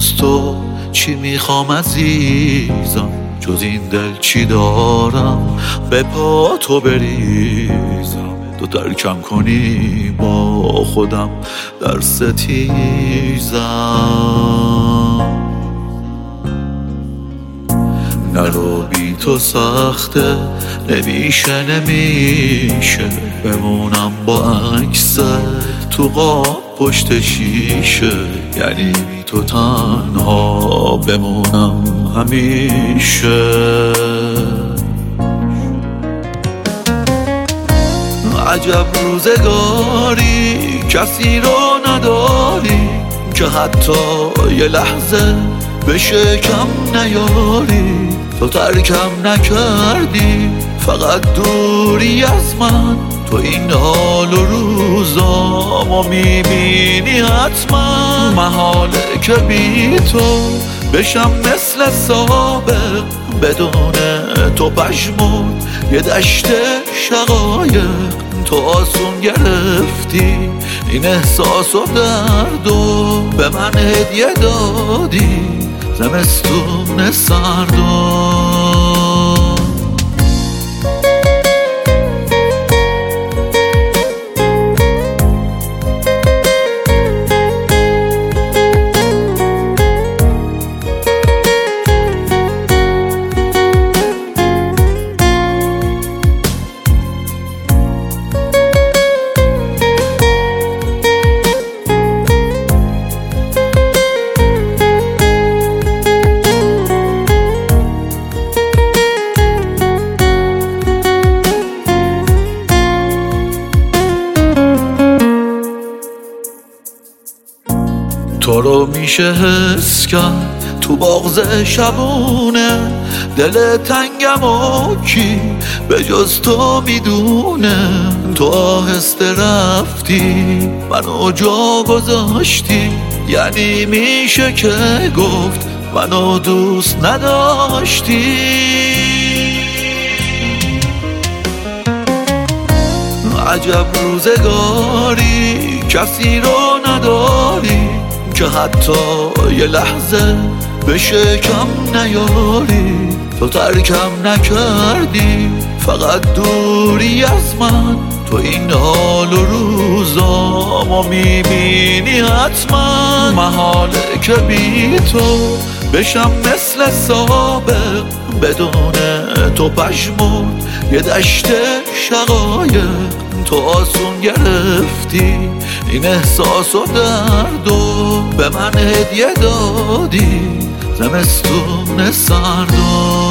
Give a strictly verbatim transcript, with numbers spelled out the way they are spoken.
از تو چی میخوام عزیزم، جز این دل چی دارم به پا تو بریزم. تو ترکم کنی با خودم در ستیزم. نرو بی تو سخته، نمیشه نمیشه بمونم با عکس تو قاب پشت شیشه. یعنی بی تو تنها بمونم همیشه. عجب روزگاری کسی رو نداری که حتی یه لحظه بشه کم نیاری. تو ترکم نکردی فقط دوری از من، تو این حال و روزامو میبینی حتما. محاله که بی تو بشم مثل سابق، بدون تو پشمرد یه دشت شقایق. تو آسون گرفتی این احساس و درد و به من هدیه دادی زمستون سردو. تو رو میشه حس کرد تو بغض شبونه، دل تنگم و کی به جز تو میدونه. تو آهسته رفتی منو جا گذاشتی، یعنی میشه که گفت منو دوست نداشتی. عجب روزگاری کسی رو نداری که حتی یه لحظه بشه کم نیاری. تو ترکم نکردی فقط دوری از من، تو این حال و روزامو میبینی حتما. محاله که بی تو بشم مثل سابق، بدون تو پشمرد یه دشت شقایق. تو آسون گرفتی این احساس و درد و به من هدیه دادی زمستون سردو.